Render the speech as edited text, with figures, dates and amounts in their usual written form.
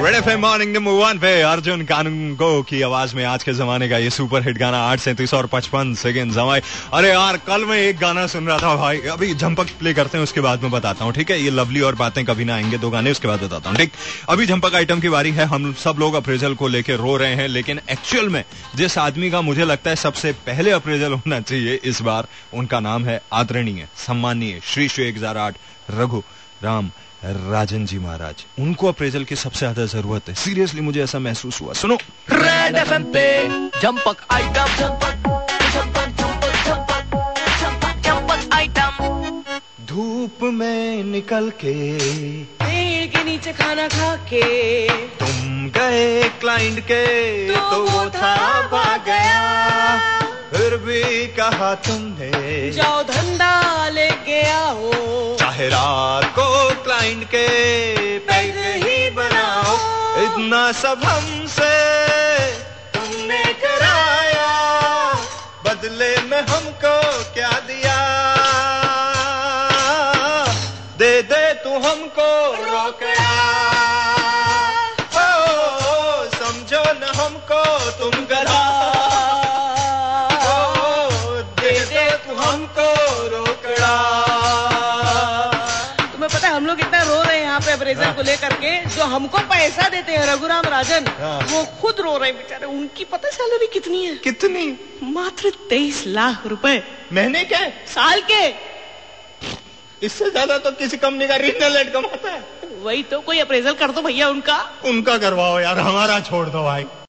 Red FM morning number 1 पे अर्जुन कानूनगो की आवाज में आज के जमाने का ये सुपर हिट गाना 8:37 और 55 सेकेंड जमाए। अरे यार कल मैं एक गाना सुन रहा था भाई, अभी झंपक प्ले करते हैं उसके बाद में बताता हूँ, ठीक है। ये लवली और बातें कभी ना आएंगे, 2 गाने उसके बाद बताता हूँ, ठीक। अभी झंपक आइटम की बारी है। हम सब लोग अप्रेजल को लेकर रो रहे हैं, लेकिन एक्चुअल में जिस आदमी का मुझे लगता है सबसे पहले अप्रेजल होना चाहिए इस बार, उनका नाम है आदरणीय सम्मानीय श्री 1008 रघु राम राजन जी महाराज। उनको अप्रेजल की सबसे ज्यादा जरूरत है, सीरियसली मुझे ऐसा महसूस हुआ। सुनो रेड एफएम पे झंपक आइटम, झंपक आइटम। धूप में निकल के पेड़ के नीचे खाना खा के तुम गए क्लाइंट के तो वो था भाग गया, फिर भी कहा तुमने जाओ धंधा लेके आओ, चाहे रात को क्लाइंट के पैग ही बनाओ। इतना सब हमसे तुमने कराया, बदले में हमको क्या दिया? दे दे तू हमको रोकड़ा, ओ समझो न हमको तुम गधा, ओ दे दे तू हमको रोकड़ा। तुम्हें पता है हम लोग इतना रो रहे हैं यहाँ पे अप्रेजल को लेकर के, जो हमको पैसा देते हैं रघुराम राजन, वो खुद रो रहे हैं बेचारे। उनकी पता सैलरी कितनी है? कितनी? मात्र 23 लाख रुपए महीने के? साल के। इससे ज्यादा तो किसी कंपनी का रीजनल हेड कमाता है। वही तो, कोई अप्रेजल कर दो भैया उनका। उनका करवाओ यार, हमारा छोड़ दो भाई।